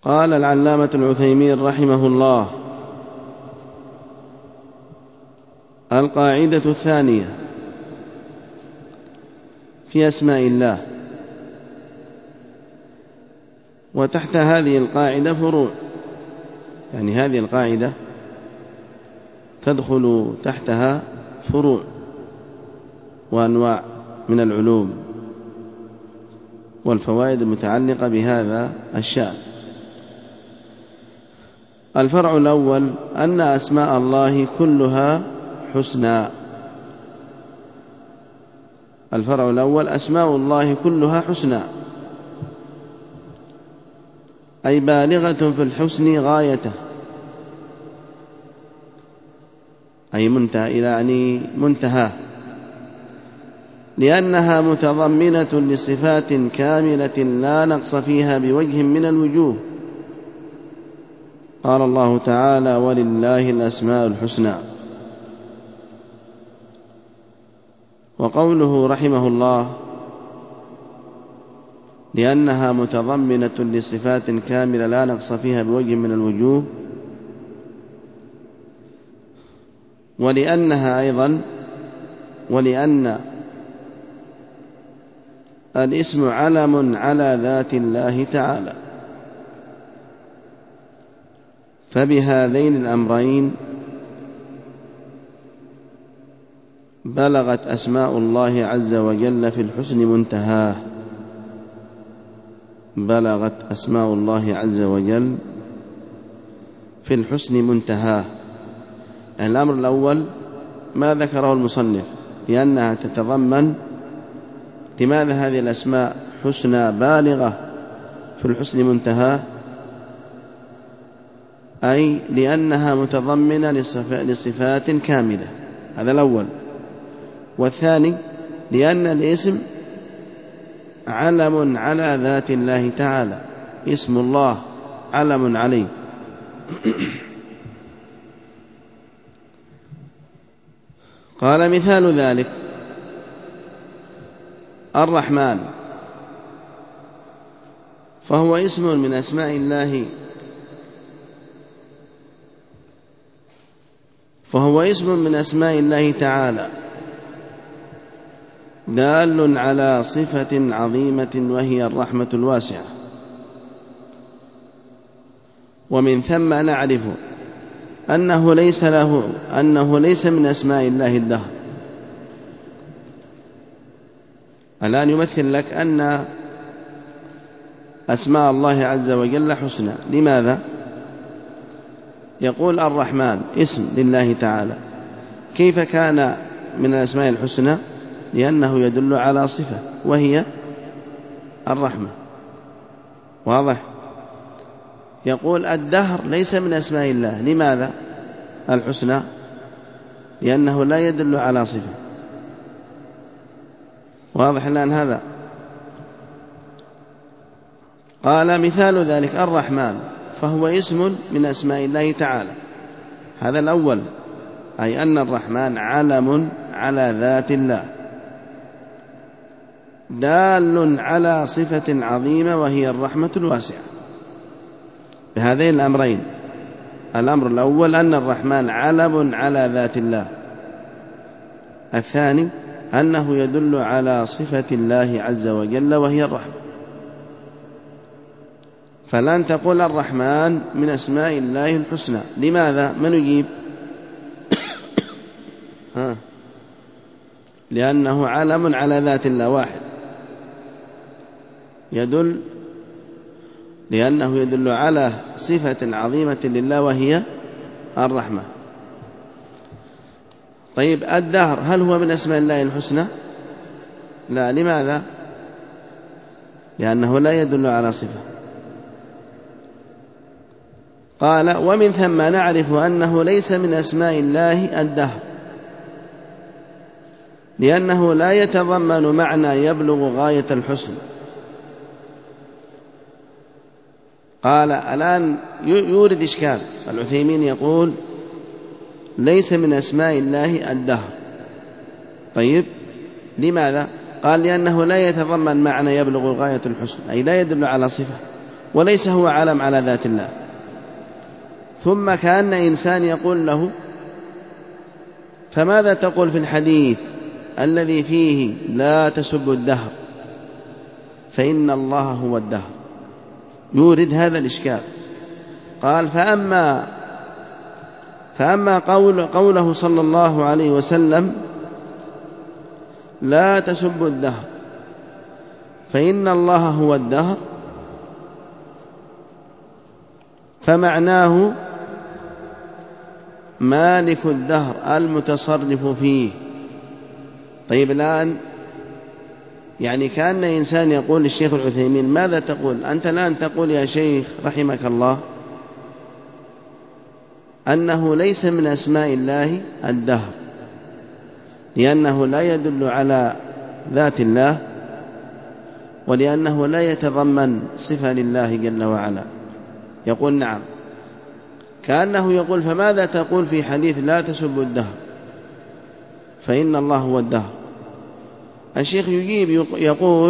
قال العلامة العثيمين رحمه الله: القاعدة الثانية في أسماء الله. وتحت هذه القاعدة فروع، يعني هذه القاعدة تدخل تحتها فروع وأنواع من العلوم والفوائد المتعلقة بهذا الشأن. الفرع الأول أن أسماء الله كلها حسنى. الفرع الأول أسماء الله كلها حسنى، أي بالغة في الحسن غايته، أي منتهى إلى منتهى، لأنها متضمنة لصفات كاملة لا نقص فيها بوجه من الوجوه. قال الله تعالى: ولله الأسماء الحسنى. وقوله رحمه الله: لأنها متضمنة لصفات كاملة لا نقص فيها بوجه من الوجوه، ولأنها أيضا ولأن الاسم علم على ذات الله تعالى، فبهذين الأمرين بلغت أسماء الله عز وجل في الحسن منتهاه. بلغت أسماء الله عز وجل في الحسن منتهاه. الأمر الأول ما ذكره المصنف، لأنها تتضمن. لماذا هذه الأسماء حسنى بالغة في الحسن منتهاه؟ أي لأنها متضمنة لصفات كاملة، هذا الأول. والثاني لأن الاسم علم على ذات الله تعالى، اسم الله علم عليه. قال: مثال ذلك الرحمن، فهو اسم من أسماء الله، فهو اسم من أسماء الله تعالى دال على صفة عظيمة وهي الرحمة الواسعة. ومن ثم نعرف أنه ليس من أسماء الله الدهر. الآن يمثل لك أن أسماء الله عز وجل حسنى. لماذا؟ يقول الرحمن اسم لله تعالى، كيف كان من الأسماء الحسنى؟ لأنه يدل على صفة وهي الرحمة. واضح؟ يقول الدهر ليس من أسماء الله. لماذا الحسنى؟ لأنه لا يدل على صفة. واضح الآن هذا؟ قال: مثال ذلك الرحمن، فهو اسم من أسماء الله تعالى. هذا الأول، أي أن الرحمن علم على ذات الله دال على صفة عظيمة وهي الرحمة الواسعة. بهذين الأمرين: الأمر الأول أن الرحمن علم على ذات الله، الثاني أنه يدل على صفة الله عز وجل وهي الرحمة. فلن تقول الرحمن من أسماء الله الحسنى. لماذا؟ من يجيب؟ لأنه علم على ذات الله واحد، لأنه يدل على صفة عظيمة لله وهي الرحمة. طيب الدهر هل هو من أسماء الله الحسنى؟ لا. لماذا؟ لأنه لا يدل على صفة. قال: ومن ثم نعرف أنه ليس من أسماء الله الدهر، لأنه لا يتضمن معنى يبلغ غاية الحسن. قال الآن يورد إشكال. العثيمين يقول ليس من أسماء الله الدهر. طيب لماذا؟ قال: لأنه لا يتضمن معنى يبلغ غاية الحسن، أي لا يدل على صفة. وليس هو علم على ذات الله. ثم كأن إنسان يقول له: فماذا تقول في الحديث الذي فيه لا تسبوا الدهر فإن الله هو الدهر؟ يورد هذا الإشكال. قال: فأما قوله صلى الله عليه وسلم: لا تسبوا الدهر فإن الله هو الدهر، فمعناه مالك الدهر المتصرف فيه. طيب الآن يعني كأن إنسان يقول للشيخ العثيمين: ماذا تقول أنت الآن؟ تقول يا شيخ رحمك الله أنه ليس من أسماء الله الدهر، لأنه لا يدل على ذات الله، ولأنه لا يتضمن صفة لله جل وعلا. يقول: نعم. كأنه يقول: فماذا تقول في حديث لا تسبوا الدهر فإن الله هو الدهر؟ الشيخ يجيب يقول: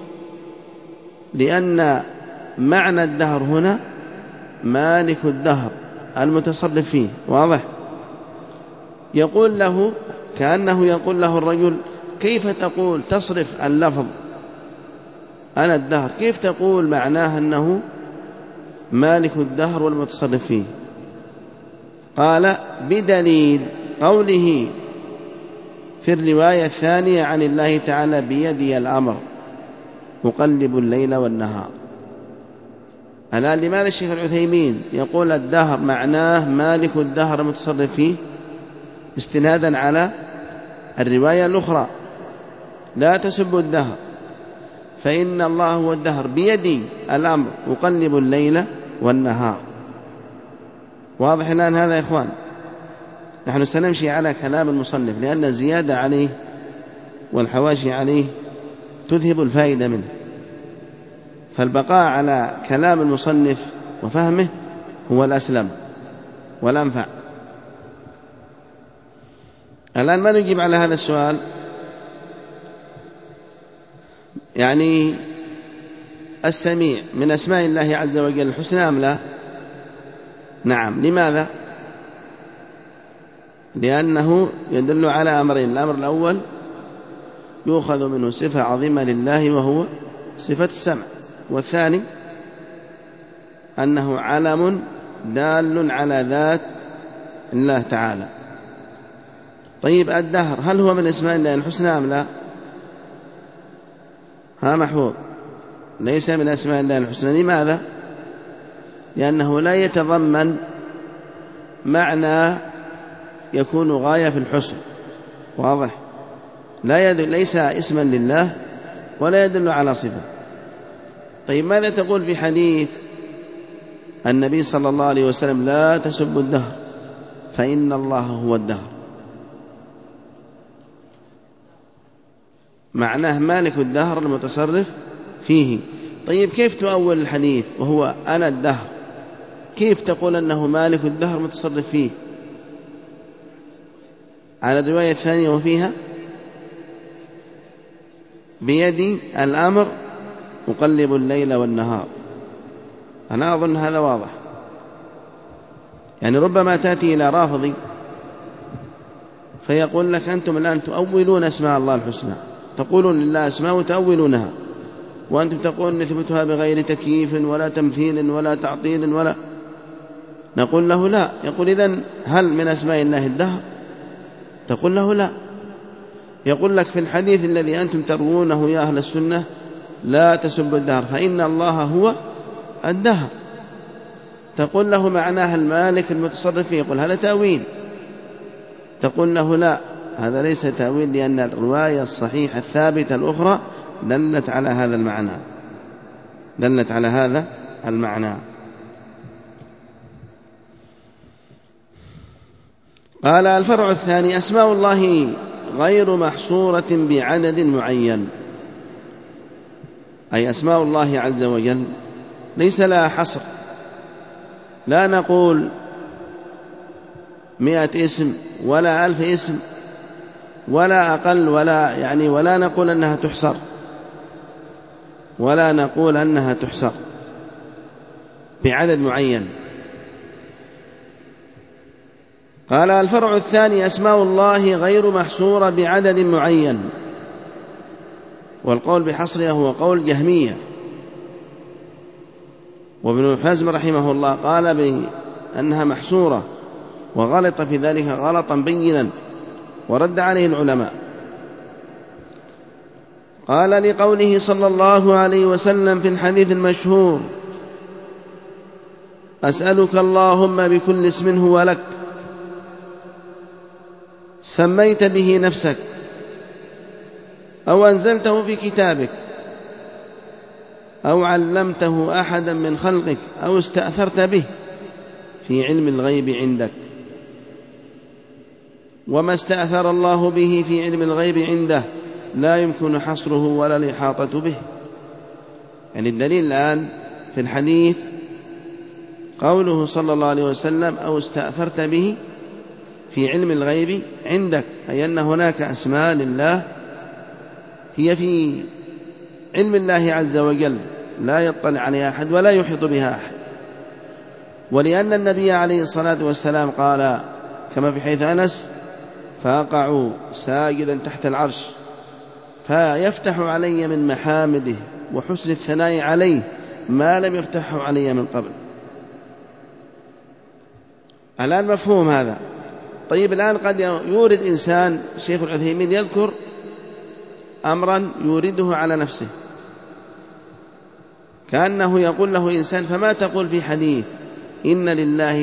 لأن معنى الدهر هنا مالك الدهر المتصرف فيه. واضح؟ يقول له كأنه يقول له الرجل: كيف تقول تصرف اللفظ أنا الدهر، كيف تقول معناه أنه مالك الدهر والمتصرف فيه؟ قال: بدليل قوله في الرواية الثانية عن الله تعالى: بيدي الأمر أقلب الليل والنهار. الآن لماذا الشيخ العثيمين يقول الدهر معناه مالك الدهر المتصرف فيه؟ استنادا على الرواية الأخرى: لا تسبوا الدهر فإن الله هو الدهر بيدي الأمر أقلب الليل والنهار. واضح الآن هذا يا إخوان؟ نحن سنمشي على كلام المصنف، لأن الزيادة عليه والحواشي عليه تذهب الفائدة منه، فالبقاء على كلام المصنف وفهمه هو الأسلم والأنفع. الآن ما نجيب على هذا السؤال؟ يعني السميع من أسماء الله عز وجل الحسنى أم لا؟ نعم. لماذا؟ لأنه يدل على أمرين: الأمر الأول يؤخذ منه صفة عظيمة لله وهو صفة السمع، والثاني أنه علم دال على ذات الله تعالى. طيب الدهر هل هو من أسماء الله الحسنى أم لا؟ ها محفوظ؟ ليس من أسماء الله الحسنى. لماذا؟ لأنه لا يتضمن معنى يكون غاية في الحسن. واضح؟ ليس اسما لله ولا يدل على صفة. طيب ماذا تقول في حديث النبي صلى الله عليه وسلم: لا تسبوا الدهر فإن الله هو الدهر؟ معناه مالك الدهر المتصرف فيه. طيب كيف تؤول الحديث وهو أنا الدهر؟ كيف تقول أنه مالك الدهر المتصرف فيه على الرواية الثانية وفيها بيدي الأمر أقلب الليل والنهار؟ أنا أظن هذا واضح. يعني ربما تأتي إلى رافضي فيقول لك: أنتم الآن تؤولون أسماء الله الحسنى، تقولون لله أسماء وتؤولونها، وأنتم تقولون نثبتها بغير تكييف ولا تمثيل ولا تعطيل ولا. نقول له: لا. يقول: إذن هل من أسماء الله الدهر؟ تقول له: لا. يقول لك في الحديث الذي أنتم تروونه يا أهل السنة: لا تسبوا الدهر فإن الله هو الدهر. تقول له معناها المالك المتصرف فيه. يقول: هذا تأويل. تقول له: لا، هذا ليس تأويل، لأن الرواية الصحيحة الثابتة الأخرى دلت على هذا المعنى، دلت على هذا المعنى. قال: الفرع الثاني: أسماء الله غير محصورة بعدد معين، أي أسماء الله عز وجل ليس لها حصر. لا نقول 100 اسم ولا 1000 اسم ولا أقل، ولا نقول أنها تحصر، ولا نقول أنها تحصر. بعدد معين. قال: الفرع الثاني: أسماء الله غير محصورة بعدد معين. والقول بحصرها هو قول جهمية. وابن حزم رحمه الله قال بأنها محصورة، وغلط في ذلك غلطا بينا، ورد عليه العلماء. قال: لقوله صلى الله عليه وسلم في الحديث المشهور: أسألك اللهم بكل اسم هو لك سميت به نفسك أو أنزلته في كتابك أو علمته أحدا من خلقك أو استأثرت به في علم الغيب عندك. وما استأثر الله به في علم الغيب عنده لا يمكن حصره ولا الإحاطة به. يعني الدليل الآن في الحديث قوله صلى الله عليه وسلم: أو استأثرت به في علم الغيب عندك، أي أن هناك أسماء لله هي في علم الله عز وجل لا يطلع عليها أحد ولا يحيط بها أحد. ولأن النبي عليه الصلاة والسلام قال كما في حديث أنس: فأقع ساجدا تحت العرش فيفتح علي من محامده وحسن الثناء عليه ما لم يفتحه علي من قبل. الآن مفهوم هذا. طيب، الآن قد يورد إنسان، شيخ العثيمين يذكر أمرا يورده على نفسه، كأنه يقول له إنسان: فما تقول في حديث إن لله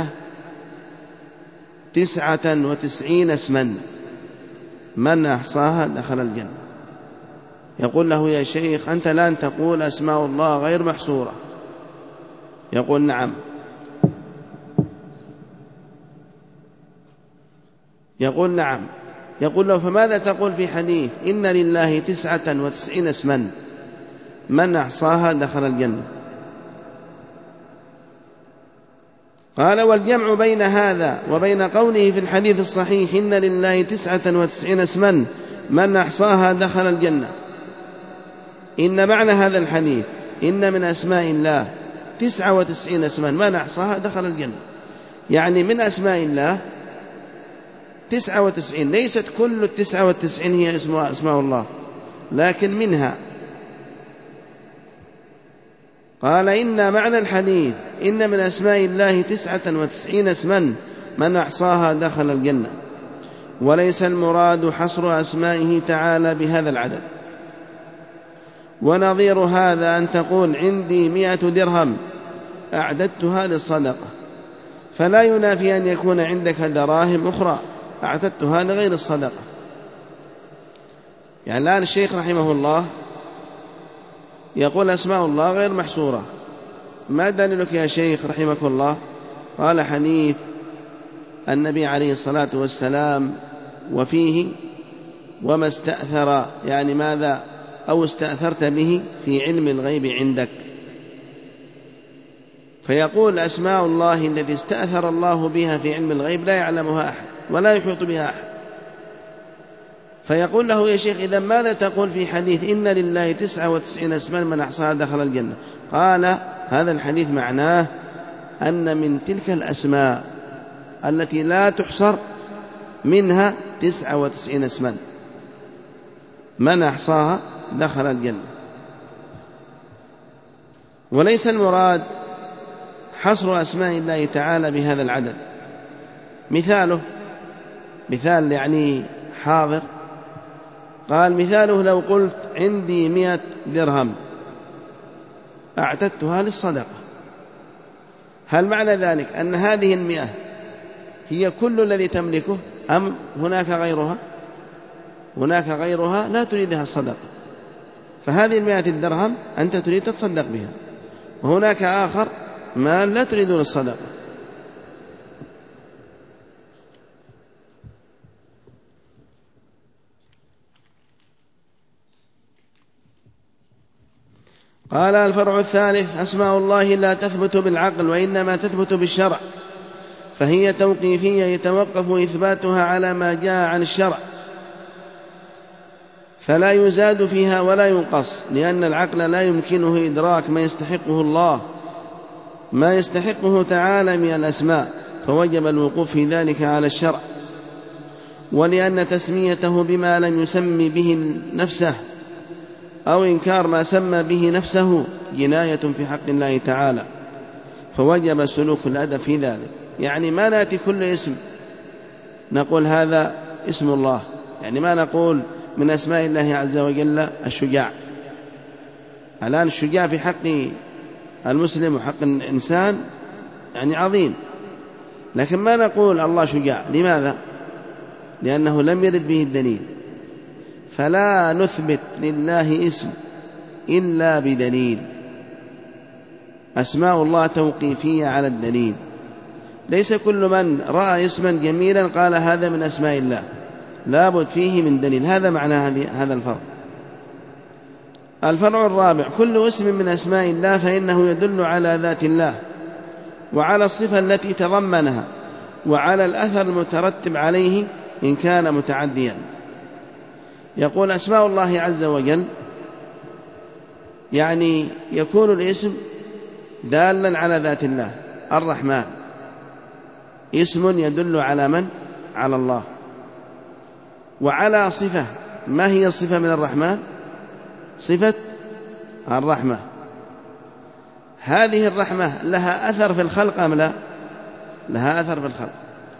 99 اسما من أحصاها دخل الجنة. يقول له: يا شيخ، أنت الآن تقول أسماء الله غير محصورة. يقول: نعم. يقول: نعم. يقول له: فماذا تقول في حديث إن لله 99 اسما من أحصاها دخل الجنة؟ قال: والجمع بين هذا وبين قوله في الحديث الصحيح إن لله 99 اسما من أحصاها دخل الجنة، إن معنى هذا الحديث إن من أسماء الله 99 اسما من أحصاها دخل الجنة، يعني من أسماء الله 99، ليست كل 99 هي أسماء الله، لكن منها. قال: إن معنى الحديث إن من أسماء الله 99 اسما من أحصاها دخل الجنة، وليس المراد حصر أسمائه تعالى بهذا العدد. ونظير هذا أن تقول عندي 100 درهم أعددتها للصدقة، فلا ينافي أن يكون عندك دراهم أخرى أعددتها لغير الصدقة. يعني الآن الشيخ رحمه الله يقول أسماء الله غير محصورة. ما دليلك يا شيخ رحمك الله؟ قال: حديث النبي عليه الصلاة والسلام وفيه: وما استأثر، يعني ماذا؟ أو استأثرت به في علم الغيب عندك. فيقول أسماء الله التي استأثر الله بها في علم الغيب لا يعلمها أحد ولا يحيط بها أحد. فيقول له: يا شيخ، إذا ماذا تقول في حديث إن لله 99 اسما من أحصاها دخل الجنة؟ قال: هذا الحديث معناه أن من تلك الأسماء التي لا تحصر منها 99 اسما من أحصاها دخل الجنة، وليس المراد حصر أسماء الله تعالى بهذا العدد. مثال يعني حاضر. قال: مثاله لو قلت عندي 100 درهم أعتدتها للصدقة، هل معنى ذلك أن هذه 100 هي كل الذي تملكه، أم هناك غيرها؟ هناك غيرها لا تريدها الصدقة، فهذه 100 درهم أنت تريد تتصدق بها، وهناك آخر مال لا تريدون الصدقة. قال: الفرع الثالث: أسماء الله لا تثبت بالعقل وإنما تثبت بالشرع، فهي توقيفية يتوقف إثباتها على ما جاء عن الشرع، فلا يزاد فيها ولا ينقص، لأن العقل لا يمكنه إدراك ما يستحقه الله ما يستحقه تعالى من الأسماء، فوجب الوقوف في ذلك على الشرع، ولأن تسميته بما لم يسمي به نفسه أو إنكار ما سمى به نفسه جناية في حق الله تعالى، فوجب سلوك الأدب في ذلك. يعني ما نأتي كل اسم نقول هذا اسم الله، يعني ما نقول من أسماء الله عز وجل الشجاع. الآن الشجاع في حق المسلم وحق الإنسان يعني عظيم، لكن ما نقول الله شجاع. لماذا؟ لأنه لم يرد به الدليل، فلا نثبت لله اسم إلا بدليل. أسماء الله توقيفية على الدليل، ليس كل من رأى اسما جميلا قال هذا من أسماء الله، لابد فيه من دليل. هذا معنى هذا الفرق. الفرع الرابع: كل اسم من أسماء الله فإنه يدل على ذات الله وعلى الصفة التي تضمنها وعلى الأثر المترتب عليه إن كان متعديا. يقول أسماء الله عز وجل يعني يكون الاسم دالا على ذات الله. الرحمن اسم يدل على من؟ على الله. وعلى صفة، ما هي الصفة من الرحمن؟ صفة الرحمة. هذه الرحمة لها أثر في الخلق أم لا؟ لها أثر في الخلق.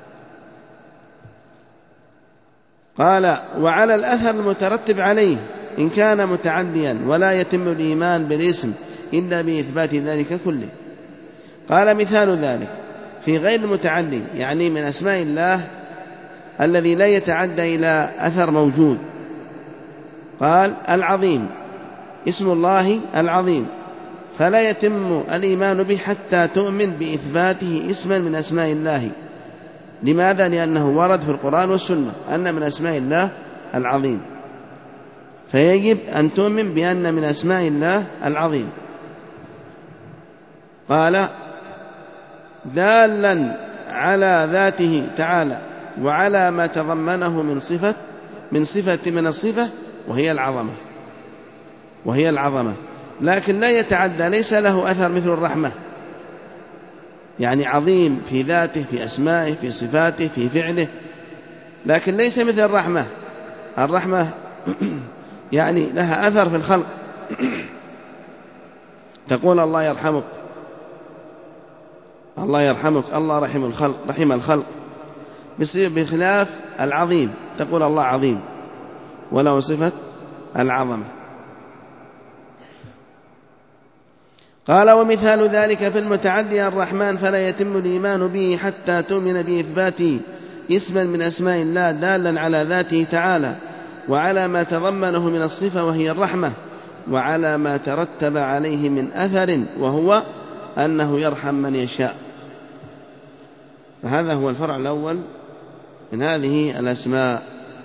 قال وعلى الأثر المترتب عليه إن كان متعديا، ولا يتم الإيمان بالاسم إلا بإثبات ذلك كله. قال مثال ذلك في غير المتعدي، يعني من أسماء الله الذي لا يتعدى إلى أثر موجود. قال العظيم، اسم الله العظيم، فلا يتم الإيمان به حتى تؤمن بإثباته اسما من أسماء الله. لماذا؟ لأنه ورد في القرآن والسنة أن من أسماء الله العظيم، فيجب أن تؤمن بأن من أسماء الله العظيم. قال دالا على ذاته تعالى وعلى ما تضمنه من الصفة وهي العظمة، لكن لا يتعدى، ليس له أثر مثل الرحمة، يعني عظيم في ذاته، في أسمائه، في صفاته، في فعله، لكن ليس مثل الرحمة. الرحمة يعني لها أثر في الخلق. تقول الله يرحمك، الله يرحمك، الله رحم الخلق، بخلاف العظيم تقول الله عظيم وله صفة العظمة. قال ومثال ذلك في المتعدي الرحمن فلا يتم الإيمان به حتى تؤمن بإثبات اسما من أسماء الله دالا على ذاته تعالى وعلى ما تضمنه من الصفة وهي الرحمة، وعلى ما ترتب عليه من أثر وهو أنه يرحم من يشاء. فهذا هو الفرع الأول من هذه الأسماء.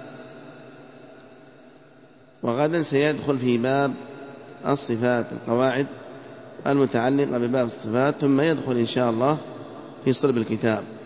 وغدا سيدخل في باب الصفات، القواعد المتعلقة بباب الصفات، ثم يدخل إن شاء الله في صلب الكتاب.